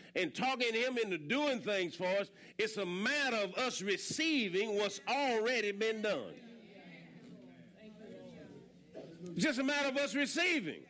and talking him into doing things for us. It's a matter of us receiving what's already been done. It's just a matter of us receiving.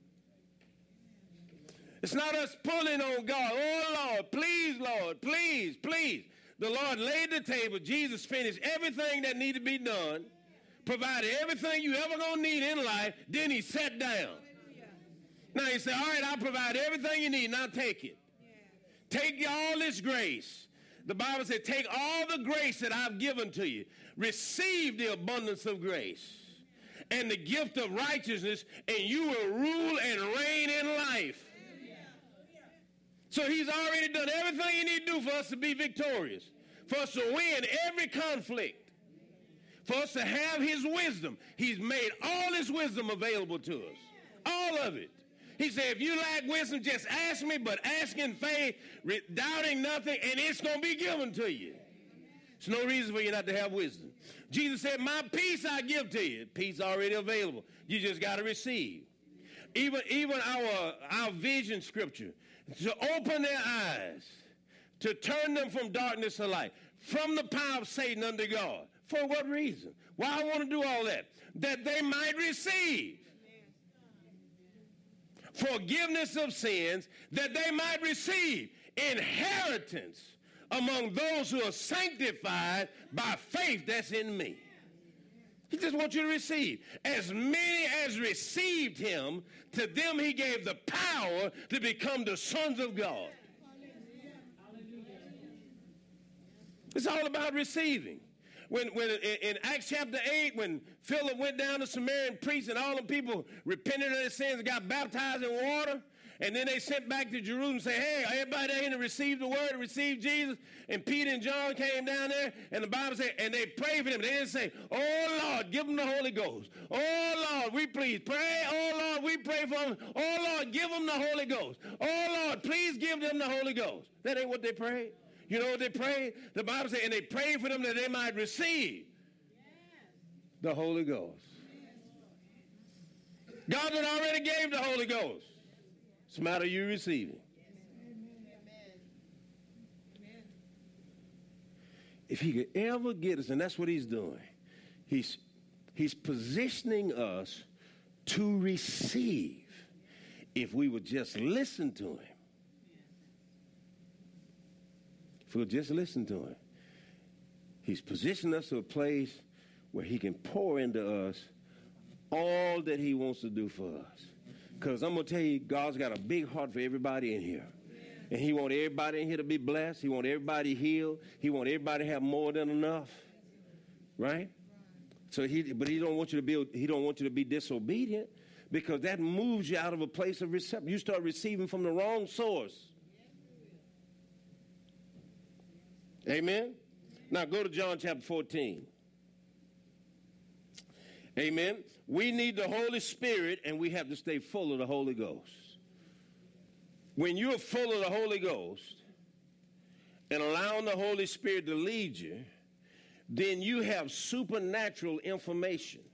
It's not us pulling on God. Oh, Lord, please, please. The Lord laid the table. Jesus finished everything that needed to be done, provided everything you ever going to need in life. Then he sat down. Now he said, all right, I'll provide everything you need. Now take it. Take all this grace. The Bible said, take all the grace that I've given to you. Receive the abundance of grace and the gift of righteousness, and you will rule and reign in life. So he's already done everything he needs to do for us to be victorious, for us to win every conflict, for us to have his wisdom. He's made all his wisdom available to us, all of it. He said, if you lack wisdom, just ask me, but ask in faith, doubting nothing, and it's going to be given to you. There's no reason for you not to have wisdom. Jesus said, my peace I give to you. Peace already available. You just got to receive. Even our vision scripture, to open their eyes, to turn them from darkness to light, from the power of Satan unto God. For what reason? Why I want to do all that? That they might receive forgiveness of sins, that they might receive inheritance among those who are sanctified by faith that's in me. He just wants you to receive. As many as received him, to them he gave the power to become the sons of God. It's all about receiving. When in Acts chapter 8, when Philip went down to Samaria and preached, and all the people repented of their sins and got baptized in water, and then they sent back to Jerusalem and said, hey, everybody there to receive the word, to receive Jesus. And Peter and John came down there, and the Bible said, and they prayed for them. They didn't say, oh, Lord, give them the Holy Ghost. Oh, Lord, we please pray. Oh, Lord, we pray for them. Oh, Lord, give them the Holy Ghost. Oh, Lord, please give them the Holy Ghost. That ain't what they prayed. You know what they prayed? The Bible said, and they prayed for them that they might receive the Holy Ghost. God had already gave the Holy Ghost. It's a matter of you receiving. If he could ever get us, and that's what he's doing, he's positioning us to receive if we would just listen to him. If we'll just listen to him. He's positioned us to a place where he can pour into us all that he wants to do for us. Because I'm going to tell you, God's got a big heart for everybody in here. And he wants everybody in here to be blessed. He wants everybody healed. He wants everybody to have more than enough. Right? So he don't want you to be disobedient, because that moves you out of a place of reception. You start receiving from the wrong source. Amen? Now go to John chapter 14. Amen? We need the Holy Spirit, and we have to stay full of the Holy Ghost. When you're full of the Holy Ghost and allowing the Holy Spirit to lead you, then you have supernatural information.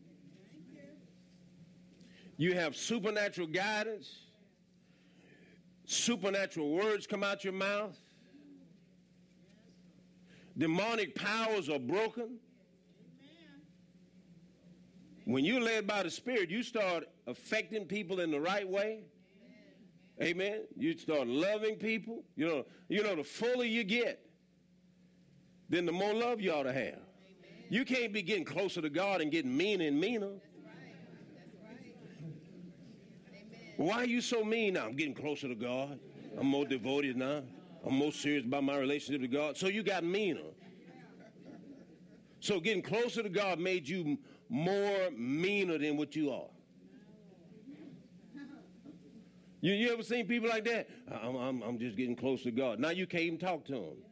You have supernatural guidance. Supernatural words come out your mouth. Demonic powers are broken. When you're led by the Spirit, you start affecting people in the right way. Amen. You start loving people. You know, the fuller you get, then the more love you ought to have. You can't be getting closer to God and getting meaner and meaner. That's right. Why are you so mean now? I'm getting closer to God. I'm more devoted now. I'm more serious about my relationship with God. So you got meaner. So getting closer to God made you more meaner than what you are. You ever seen people like that? I'm just getting close to God. Now you can't even talk to them.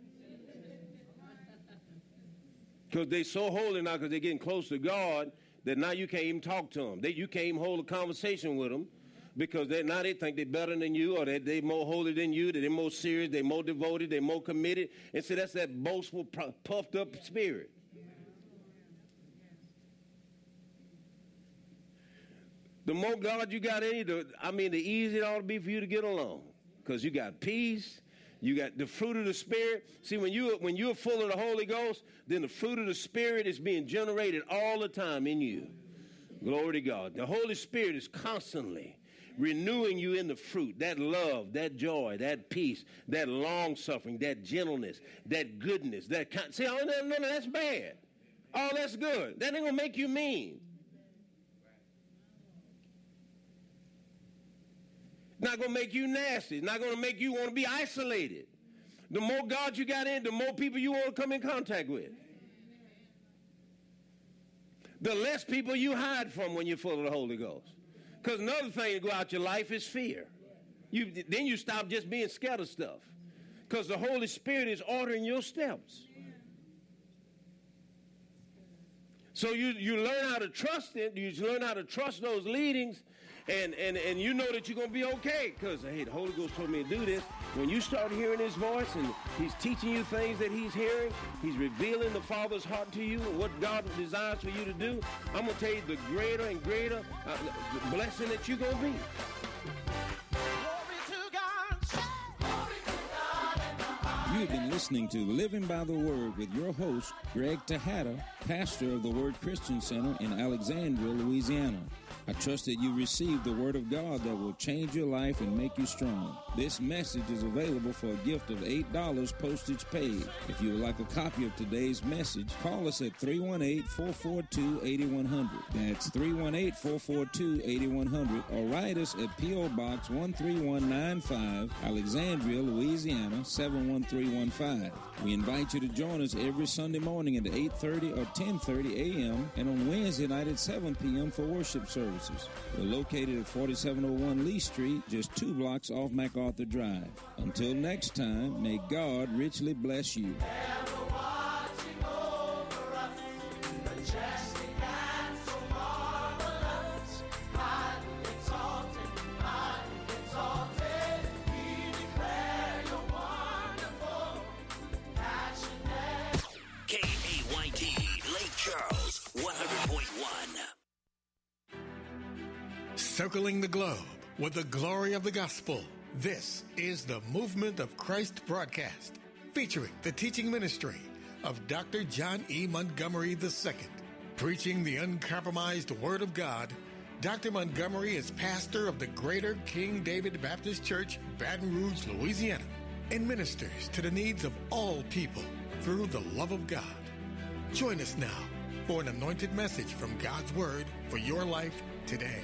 Because they're so holy now, because they're getting close to God, that now you can't even talk to them. You can't even hold a conversation with them, because now they think they're better than you, or that they're more holy than you, that they're more serious, they're more devoted, they're more committed. And so that's that boastful, puffed up spirit. The more God you got in you, the easier it ought to be for you to get along. because you got peace. You got the fruit of the Spirit. See, when you're full of the Holy Ghost, then the fruit of the Spirit is being generated all the time in you. Glory to God. The Holy Spirit is constantly renewing you in the fruit, that love, that joy, that peace, that long-suffering, that gentleness, that goodness, that kind. See, none of that's bad. All that's good. That ain't going to make you mean. Not going to make you nasty. Not going to make you want to be isolated. The more God you got in, the more people you want to come in contact with. The less people you hide from when you're full of the Holy Ghost. Because another thing to go out your life is fear. Then you stop just being scared of stuff. Because the Holy Spirit is ordering your steps. So you learn how to trust it. You learn how to trust those leadings. And you know that you're going to be okay because, hey, the Holy Ghost told me to do this. When you start hearing his voice and he's teaching you things that he's hearing, he's revealing the Father's heart to you and what God desires for you to do, I'm going to tell you the greater and greater blessing that you're going to be. You've been listening to Living by the Word with your host, Greg Tejada, pastor of the Word Christian Center in Alexandria, Louisiana. I trust that you received the Word of God that will change your life and make you strong. This message is available for a gift of $8 postage paid. If you would like a copy of today's message, call us at 318-442-8100. That's 318-442-8100 or write us at P.O. Box 13195, Alexandria, Louisiana 71315. We invite you to join us every Sunday morning at 8:30 or 10:30 a.m. and on Wednesday night at 7 p.m. for worship services. We're located at 4701 Lee Street, just 2 blocks off MacArthur Drive. Until next time, may God richly bless you. Circling the globe with the glory of the gospel. This is the Movement of Christ broadcast, featuring the teaching ministry of Dr. John E. Montgomery II. Preaching the uncompromised Word of God, Dr. Montgomery is pastor of the Greater King David Baptist Church, Baton Rouge, Louisiana, and ministers to the needs of all people through the love of God. Join us now for an anointed message from God's Word for your life today.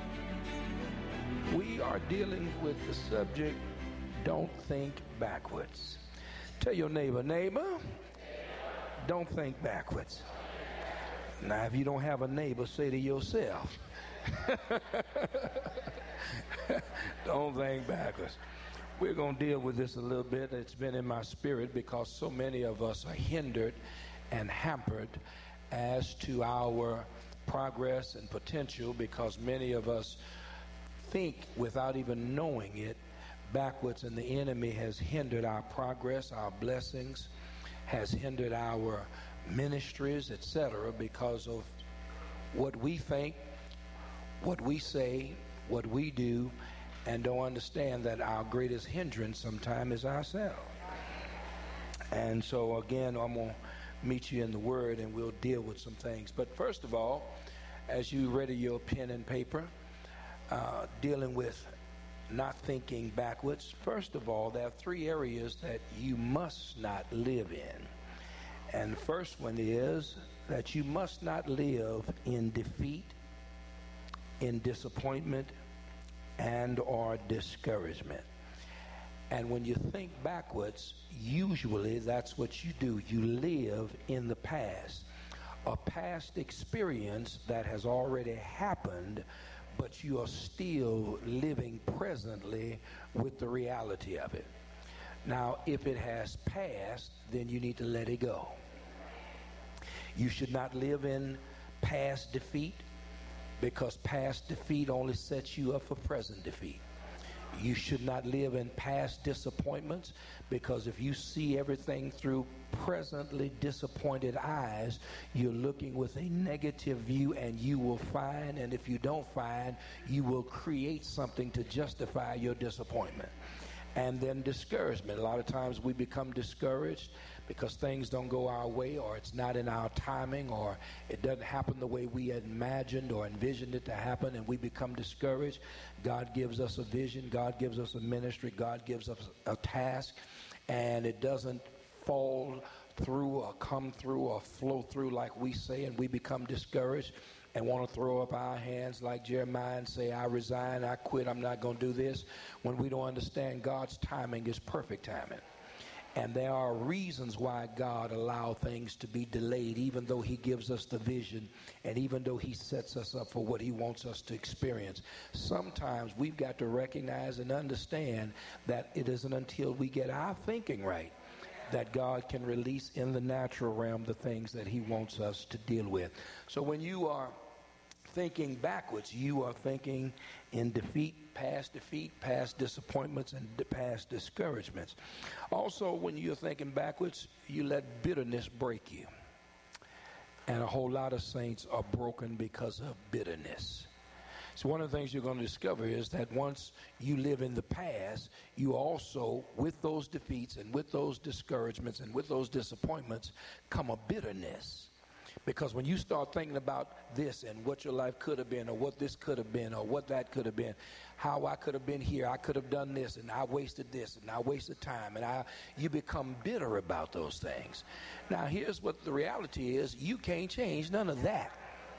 We are dealing with the subject, don't think backwards. Tell your neighbor, don't think backwards. Now, if you don't have a neighbor, say to yourself, don't think backwards. We're going to deal with this a little bit. It's been in my spirit because so many of us are hindered and hampered as to our progress and potential because many of us think without even knowing it backwards, and the enemy has hindered our progress, our blessings, has hindered our ministries, etc., because of what we think, what we say, what we do, and don't understand that our greatest hindrance sometimes is ourselves. And so again, I'm going to meet you in the Word and we'll deal with some things. But first of all, as you ready your pen and paper, dealing with not thinking backwards. First of all, there are 3 areas that you must not live in. And the first one is that you must not live in defeat, in disappointment, and or discouragement. And when you think backwards, usually that's what you do. You live in the past, a past experience that has already happened, but you are still living presently with the reality of it. Now, if it has passed, then you need to let it go. You should not live in past defeat, because past defeat only sets you up for present defeat. You should not live in past disappointments, because if you see everything through presently disappointed eyes, you're looking with a negative view, and you will find, and if you don't find, you will create something to justify your disappointment. And then discouragement. A lot of times we become discouraged because things don't go our way, or it's not in our timing, or it doesn't happen the way we had imagined or envisioned it to happen, and we become discouraged. God gives us a vision. God gives us a ministry. God gives us a task, and it doesn't fall through or come through or flow through like we say, and we become discouraged and want to throw up our hands like Jeremiah and say, I resign, I quit, I'm not going to do this, when we don't understand God's timing is perfect timing. And there are reasons why God allows things to be delayed, even though he gives us the vision and even though he sets us up for what he wants us to experience. Sometimes we've got to recognize and understand that it isn't until we get our thinking right that God can release in the natural realm the things that he wants us to deal with. So when you are thinking backwards, you are thinking in defeat, past disappointments, and past discouragements. Also, when you're thinking backwards, you let bitterness break you. And a whole lot of saints are broken because of bitterness. So one of the things you're going to discover is that once you live in the past, you also, with those defeats and with those discouragements and with those disappointments, come a bitterness. Because when you start thinking about this and what your life could have been, or what this could have been, or what that could have been, how I could have been here, I could have done this, and I wasted this, and I wasted time, and you become bitter about those things. Now, here's what the reality is. You can't change none of that.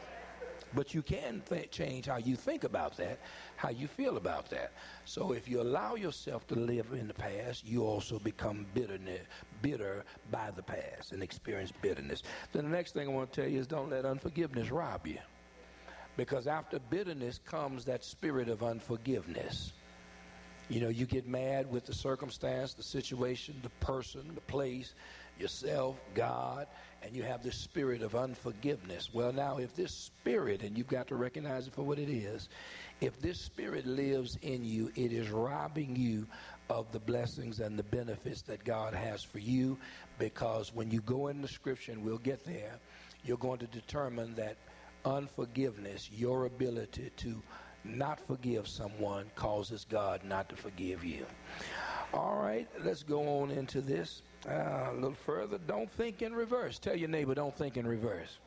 But you can change how you think about that, how you feel about that. So if you allow yourself to live in the past, you also become bitter by the past and experience bitterness. Then the next thing I want to tell you is don't let unforgiveness rob you. Because after bitterness comes that spirit of unforgiveness. You know, you get mad with the circumstance, the situation, the person, the place, yourself, God, and you have this spirit of unforgiveness. Well, now, if this spirit, and you've got to recognize it for what it is, if this spirit lives in you, it is robbing you of the blessings and the benefits that God has for you, because when you go into Scripture, and we'll get there, you're going to determine that unforgiveness, your ability to not forgive someone, causes God not to forgive you. All right, let's go on into this. A little further. Don't think in reverse. Tell your neighbor, don't think in reverse.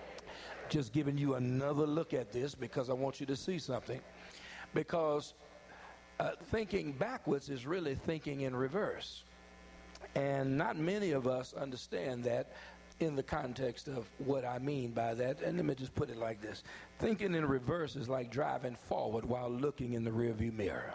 Just giving you another look at this because I want you to see something. Because thinking backwards is really thinking in reverse. And not many of us understand that in the context of what I mean by that. And let me just put it like this. Thinking in reverse is like driving forward while looking in the rearview mirror.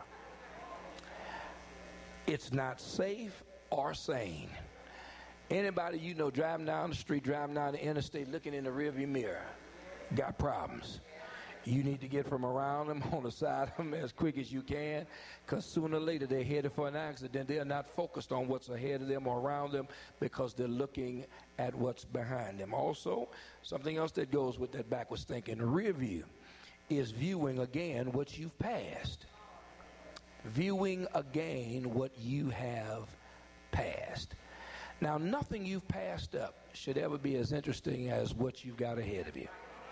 It's not safe or sane. Anybody you know driving down the street, driving down the interstate, looking in the rearview mirror, got problems. You need to get from around them, on the side of them as quick as you can, because sooner or later they're headed for an accident. They're not focused on what's ahead of them or around them because they're looking at what's behind them. Also, something else that goes with that backwards thinking, rear view, is viewing again what you've passed. Viewing again what you have passed. Now, nothing you've passed up should ever be as interesting as what you've got ahead of you.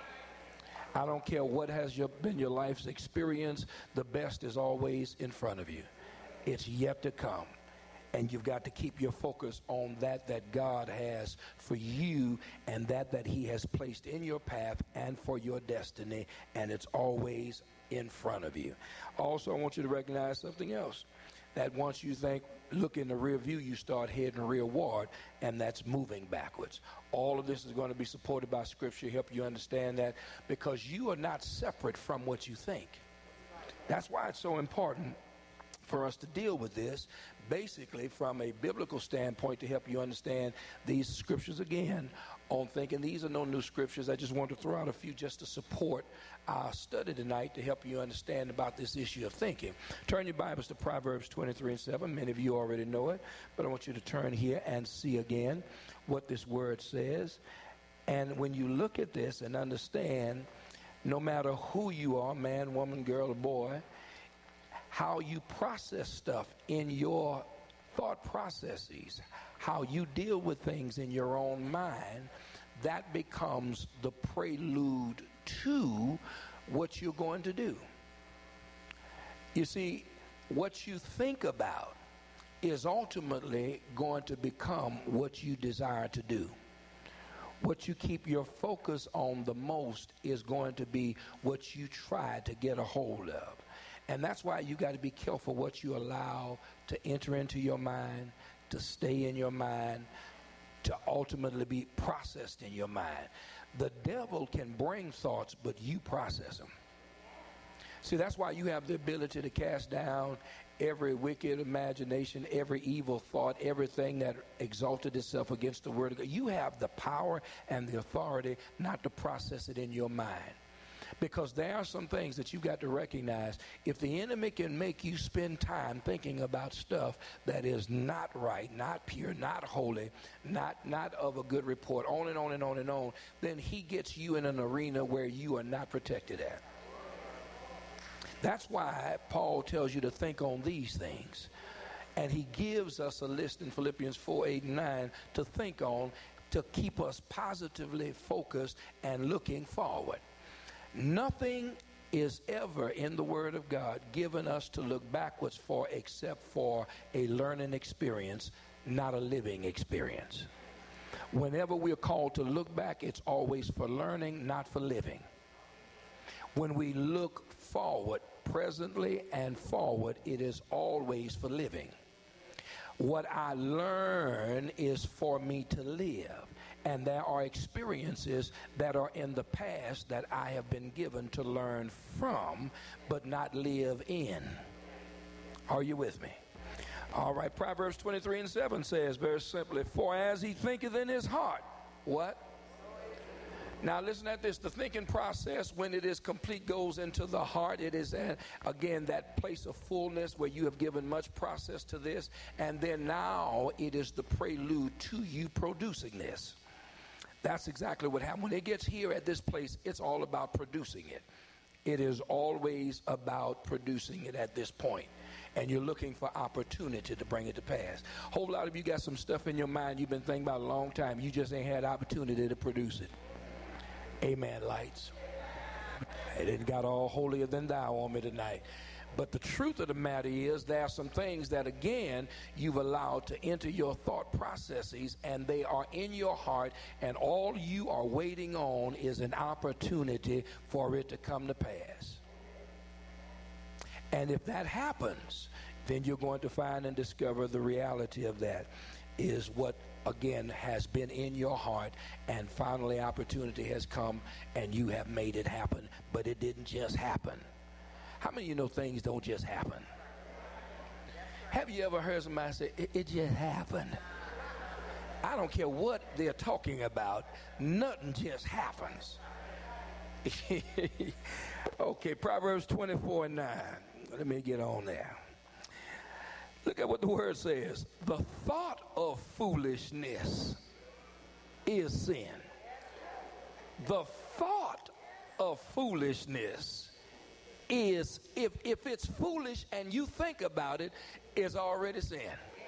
I don't care what has been your life's experience, the best is always in front of you. It's yet to come. And you've got to keep your focus on that God has for you and that he has placed in your path and for your destiny, and it's always in front of you. Also, I want you to recognize something else. That once you look in the rear view, you start heading rearward, and that's moving backwards. All of this is going to be supported by Scripture, help you understand that, because you are not separate from what you think. That's why it's so important for us to deal with this, basically from a biblical standpoint, to help you understand these scriptures again on thinking. These are no new scriptures. I just want to throw out a few just to support our study tonight to help you understand about this issue of thinking. Turn your Bibles to Proverbs 23:7. Many of you already know it, but I want you to turn here and see again what this word says. And when you look at this and understand, no matter who you are, man, woman, girl, or boy, how you process stuff in your thought processes, how you deal with things in your own mind, that becomes the prelude to what you're going to do. You see, what you think about is ultimately going to become what you desire to do. What you keep your focus on the most is going to be what you try to get a hold of. And that's why you got to be careful what you allow to enter into your mind, to stay in your mind, to ultimately be processed in your mind. The devil can bring thoughts, but you process them. See, that's why you have the ability to cast down every wicked imagination, every evil thought, everything that exalted itself against the word of God. You have the power and the authority not to process it in your mind. Because there are some things that you've got to recognize. If the enemy can make you spend time thinking about stuff that is not right, not pure, not holy, not of a good report, on and on and on and on, then he gets you in an arena where you are not protected at. That's why Paul tells you to think on these things. And he gives us a list in Philippians 4, 8, and 9 to think on, to keep us positively focused and looking forward. Nothing is ever in the Word of God given us to look backwards for except for a learning experience, not a living experience. Whenever we're called to look back, it's always for learning, not for living. When we look forward, presently and forward, it is always for living. What I learn is for me to live. And there are experiences that are in the past that I have been given to learn from, but not live in. Are you with me? All right, Proverbs 23:7 says very simply, for as he thinketh in his heart, what? Now listen at this. The thinking process, when it is complete, goes into the heart. It is, again, that place of fullness where you have given much process to this. And then now it is the prelude to you producing this. That's exactly what happened. When it gets here at this place, it's all about producing it. It is always about producing it at this point. And you're looking for opportunity to bring it to pass. A whole lot of you got some stuff in your mind you've been thinking about a long time. You just ain't had opportunity to produce it. Amen, lights. It didn't got all holier than thou on me tonight. But the truth of the matter is there are some things that, again, you've allowed to enter your thought processes, and they are in your heart, and all you are waiting on is an opportunity for it to come to pass. And if that happens, then you're going to find and discover the reality of that is what, again, has been in your heart, and finally opportunity has come, and you have made it happen. But it didn't just happen. How many of you know things don't just happen? Have you ever heard somebody say, it just happened? I don't care what they're talking about. Nothing just happens. Okay, Proverbs 24:9. Let me get on there. Look at what the word says. The thought of foolishness is sin. The thought of foolishness is, if it's foolish and you think about it, it's already sin.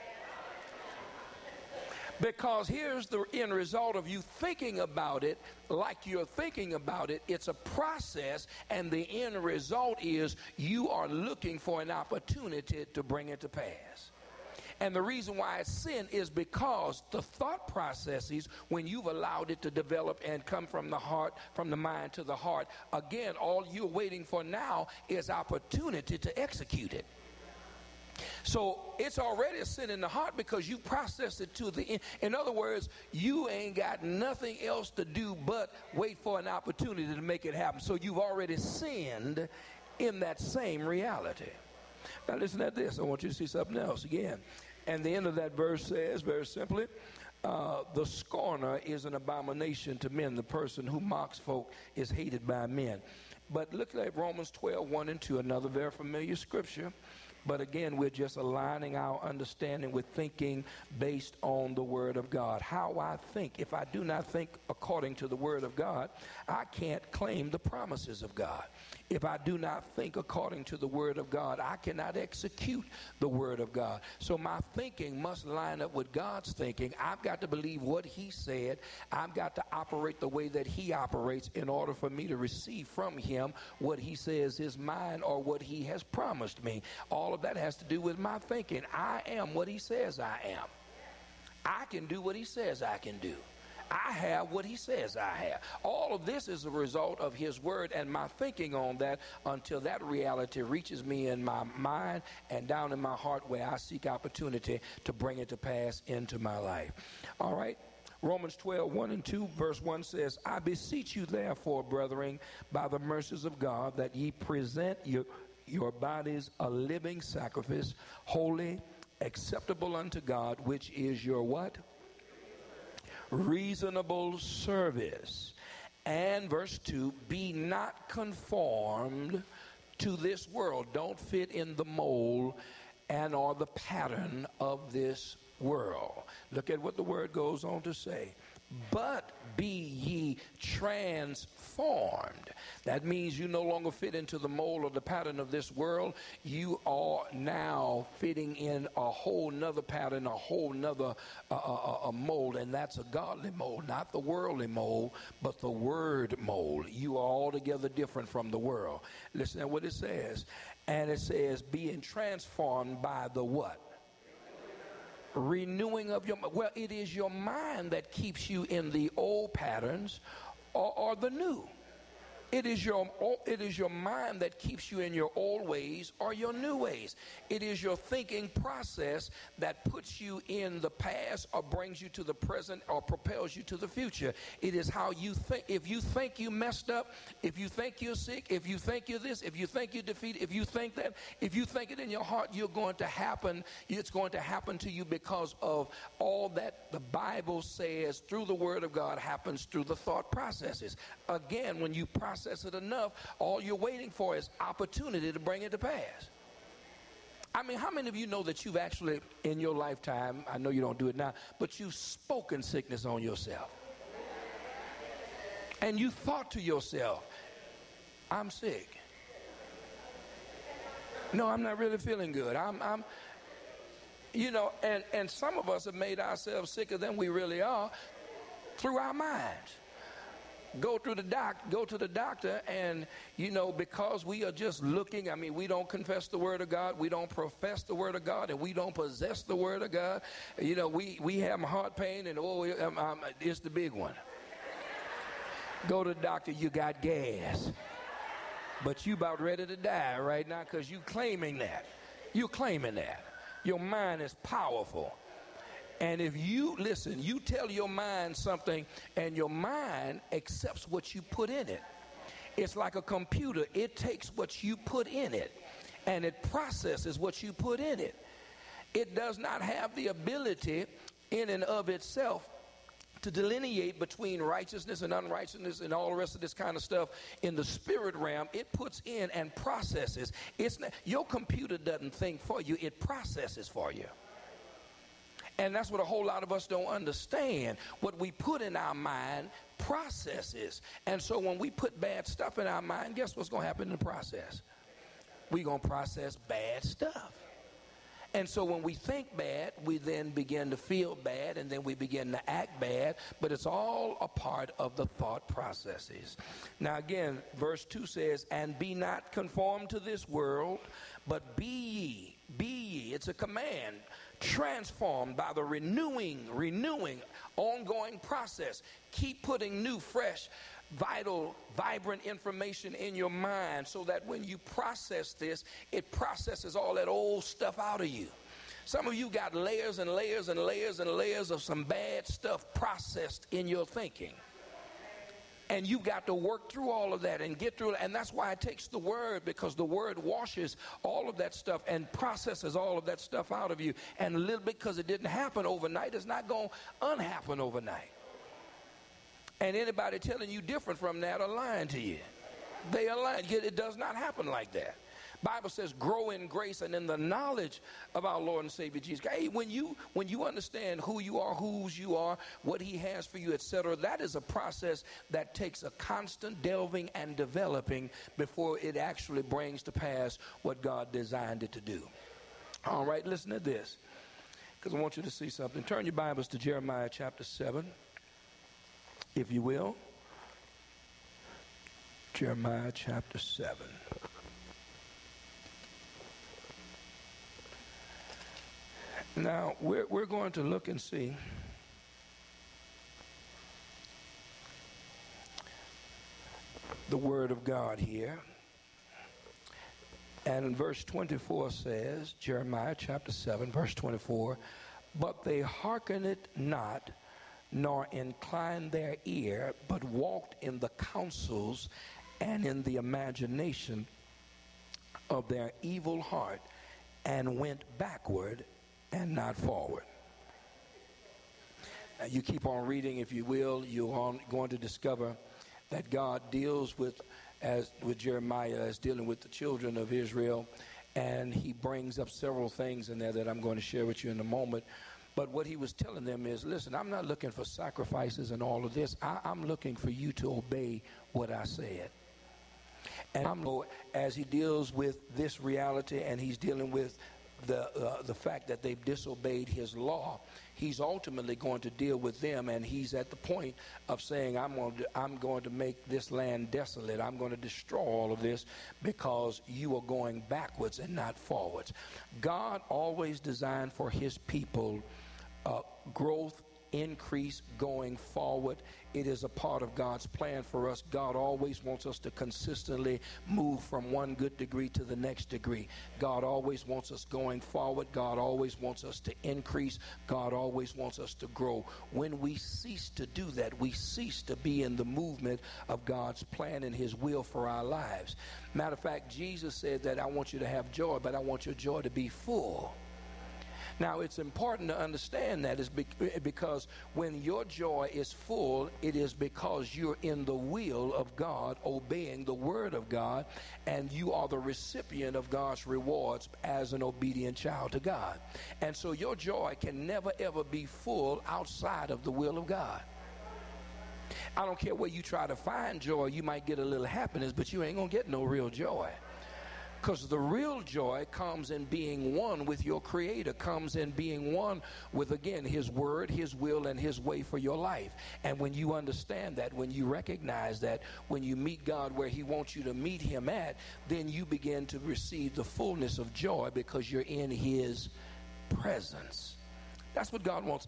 Because here's the end result of you thinking about it like you're thinking about it. It's a process, and the end result is you are looking for an opportunity to bring it to pass. And the reason why it's sin is because the thought processes, when you've allowed it to develop and come from the heart, from the mind to the heart, again, all you're waiting for now is opportunity to execute it. So it's already a sin in the heart because you process it to the end. In other words, you ain't got nothing else to do but wait for an opportunity to make it happen. So you've already sinned in that same reality. Now listen to this. I want you to see something else again. And the end of that verse says, very simply, the scorner is an abomination to men. The person who mocks folk is hated by men. But look at Romans 12:1 and 2, another very familiar scripture. But again, we're just aligning our understanding with thinking based on the Word of God. How I think. If I do not think according to the Word of God, I can't claim the promises of God. If I do not think according to the word of God, I cannot execute the word of God. So my thinking must line up with God's thinking. I've got to believe what he said. I've got to operate the way that he operates in order for me to receive from him what he says is mine or what he has promised me. All of that has to do with my thinking. I am what he says I am. I can do what he says I can do. I have what he says I have. All of this is a result of his word and my thinking on that until that reality reaches me in my mind and down in my heart where I seek opportunity to bring it to pass into my life. All right. Romans 12, 1 and 2, verse 1 says, I beseech you therefore, brethren, by the mercies of God, that ye present your bodies a living sacrifice, holy, acceptable unto God, which is your what? Reasonable service. And verse 2, be not conformed to this world. Don't fit in the mold and or the pattern of this world. Look at what the word goes on to say. But be ye transformed. That means you no longer fit into the mold or the pattern of this world. You are now fitting in a whole nother pattern, a whole nother a mold, and that's a godly mold, not the worldly mold, but the word mold. You are altogether different from the world. Listen to what it says. And it says, being transformed by the what? Renewing of your mind. Well, it is your mind that keeps you in the old patterns or the new. It is your mind that keeps you in your old ways or your new ways. It is your thinking process that puts you in the past or brings you to the present or propels you to the future. It is how you think. If you think you messed up, if you think you're sick, if you think you're this, if you think you're defeated, if you think that, if you think it in your heart, it's going to happen to you because of all that the Bible says through the Word of God happens through the thought processes. Again, when you process it enough, all you're waiting for is opportunity to bring it to pass. I mean, how many of you know that you've actually, in your lifetime, I know you don't do it now, but you've spoken sickness on yourself? And you thought to yourself, I'm sick. No, I'm not really feeling good. I'm and some of us have made ourselves sicker than we really are through our minds. Go to the doctor, and because we are just looking. I mean, we don't confess the word of God, we don't profess the word of God, and we don't possess the word of God. We have heart pain, and it's the big one. Go to the doctor, you got gas, but you about ready to die right now because you're claiming that. Your mind is powerful. And if you tell your mind something and your mind accepts what you put in it. It's like a computer. It takes what you put in it and it processes what you put in it. It does not have the ability in and of itself to delineate between righteousness and unrighteousness and all the rest of this kind of stuff in the spirit realm. It puts in and processes. Your computer doesn't think for you. It processes for you. And that's what a whole lot of us don't understand. What we put in our mind processes. And so when we put bad stuff in our mind, guess what's going to happen in the process? We're going to process bad stuff. And so when we think bad, we then begin to feel bad, and then we begin to act bad. But it's all a part of the thought processes. Now again, verse 2 says, and be not conformed to this world, but be ye, it's a command, transformed by the renewing, ongoing process. Keep putting new, fresh, vital, vibrant information in your mind so that when you process this, it processes all that old stuff out of you. Some of you got layers and layers and layers and layers of some bad stuff processed in your thinking. And you've got to work through all of that and get through it. And that's why it takes the word, because the word washes all of that stuff and processes all of that stuff out of you. And a little bit, because it didn't happen overnight, it's not going to unhappen overnight. And anybody telling you different from that are lying to you. They are lying. It does not happen like that. Bible says grow in grace and in the knowledge of our Lord and Savior Jesus. Hey, when you understand who you are, whose you are, what he has for you, etc., that is a process that takes a constant delving and developing before it actually brings to pass what God designed it to do. All right, listen to this, because I want you to see something. Turn your Bibles to Jeremiah chapter 7, if you will. Jeremiah chapter 7. Now, we're going to look and see the Word of God here. And verse 24 says, Jeremiah chapter 7, verse 24, but they hearkened it not, nor inclined their ear, but walked in the counsels and in the imagination of their evil heart, and went backward and not forward. Now you keep on reading, if you will, you're going to discover that God deals with Jeremiah as dealing with the children of Israel, and he brings up several things in there that I'm going to share with you in a moment. But what he was telling them is, listen, I'm not looking for sacrifices and all of this. I'm looking for you to obey what I said. And as he deals with this reality, and he's dealing with the fact that they've disobeyed his law, he's ultimately going to deal with them, and he's at the point of saying, I'm going to make this land desolate. I'm going to destroy all of this because you are going backwards and not forwards. God always designed for his people growth, increase, going forward. It is a part of God's plan for us. God always wants us to consistently move from one good degree to the next degree. God always wants us going forward. God always wants us to increase. God always wants us to grow. When we cease to do that, we cease to be in the movement of God's plan and his will for our lives. Matter of fact, Jesus said that I want you to have joy, but I want your joy to be full. Now, it's important to understand that is because when your joy is full, it is because you're in the will of God, obeying the word of God, and you are the recipient of God's rewards as an obedient child to God. And so your joy can never, ever be full outside of the will of God. I don't care where you try to find joy. You might get a little happiness, but you ain't going to get no real joy. Because the real joy comes in being one with your Creator, comes in being one with, again, his word, his will, and his way for your life. And when you understand that, when you recognize that, when you meet God where he wants you to meet him at, then you begin to receive the fullness of joy because you're in his presence. That's what God wants.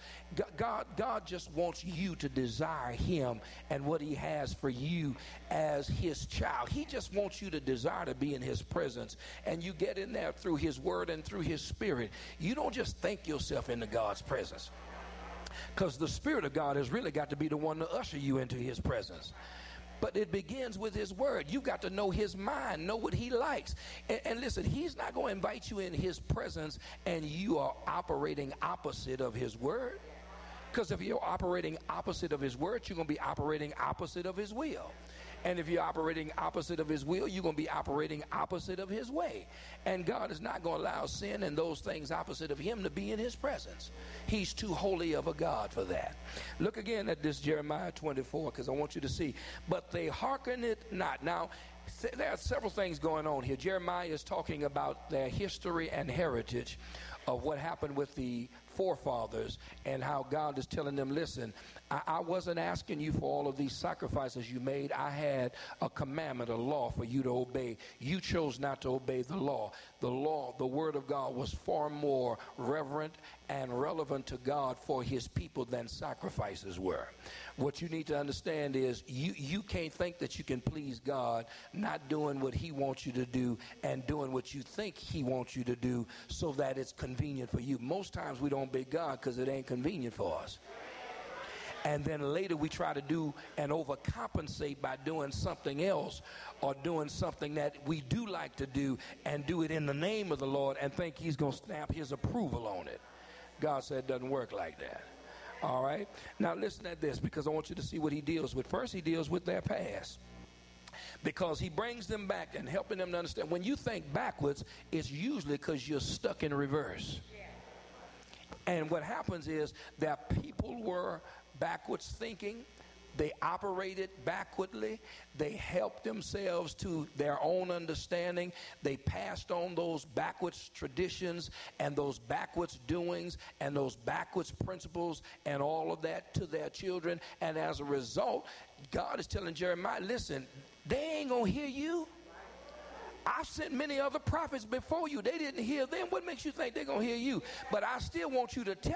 God just wants you to desire him and what he has for you as his child. He just wants you to desire to be in his presence. And you get in there through his word and through his spirit. You don't just think yourself into God's presence, because the Spirit of God has really got to be the one to usher you into his presence. But it begins with his word. You've got to know his mind, know what he likes. And listen, he's not going to invite you in his presence and you are operating opposite of his word. Because if you're operating opposite of his word, you're going to be operating opposite of his will. And if you're operating opposite of his will, you're going to be operating opposite of his way. And God is not going to allow sin and those things opposite of him to be in his presence. He's too holy of a God for that. Look again at this Jeremiah 24, because I want you to see. But they hearken it not. Now, there are several things going on here. Jeremiah is talking about their history and heritage of what happened with the forefathers and how God is telling them, listen, I wasn't asking you for all of these sacrifices you made. I had a commandment, a law for you to obey. You chose not to obey the law. The law, the word of God, was far more reverent and relevant to God for his people than sacrifices were. What you need to understand is you can't think that you can please God not doing what he wants you to do and doing what you think he wants you to do so that it's convenient for you. Most times we don't obey God because it ain't convenient for us. And then later we try to do and overcompensate by doing something else or doing something that we do like to do and do it in the name of the Lord and think he's going to stamp his approval on it. God said it doesn't work like that. All right? Now listen at this, because I want you to see what he deals with. First, he deals with their past. Because he brings them back and helping them to understand. When you think backwards, it's usually because you're stuck in reverse. And what happens is that people were backwards thinking. They operated backwardly. They helped themselves to their own understanding. They passed on those backwards traditions and those backwards doings and those backwards principles and all of that to their children. And as a result, God is telling Jeremiah, listen, they ain't going to hear you. I've sent many other prophets before you. They didn't hear them. What makes you think they're going to hear you? But I still want you to tell